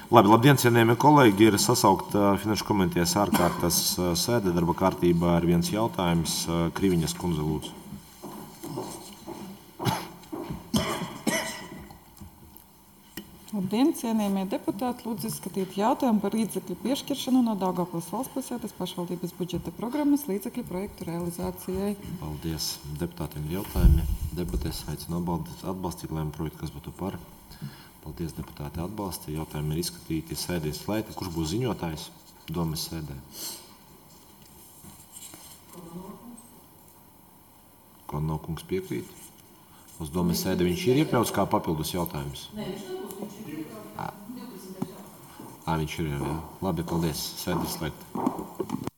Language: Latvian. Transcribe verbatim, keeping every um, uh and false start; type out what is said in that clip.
Labi, labdien, cienījamie kolēģi, ir sasaukta Finanšu komitejas ārkārtas sēde, darba kārtībā ir viens jautājums. Kriviņas kundze, lūdzu. Labdien, cienījamie deputāti, lūdzu izskatīt jautājumu par līdzekļu piešķiršanu no Daugavpils valsts pilsētas pašvaldības budžeta programmas līdzekļu projektu realizācijai. Paldies. Deputātiem ir jautājumi. Debatēs aicinu atbalstīt lēmumu projektu, kas būtu par. Paldies, deputāti atbalsta. Jautājumi ir izskatīti. Sēdē slēgta. Kurš būs ziņotājs domas sēdē? Konnokungs piekrīt. Uz domas sēdē viņš ir iekļauts kā papildus jautājums? Nē, viņš nebūs. Viņš ir iekļauts. Ā, viņš ir jau, jā. Labi, paldies. Sēdē slēgta.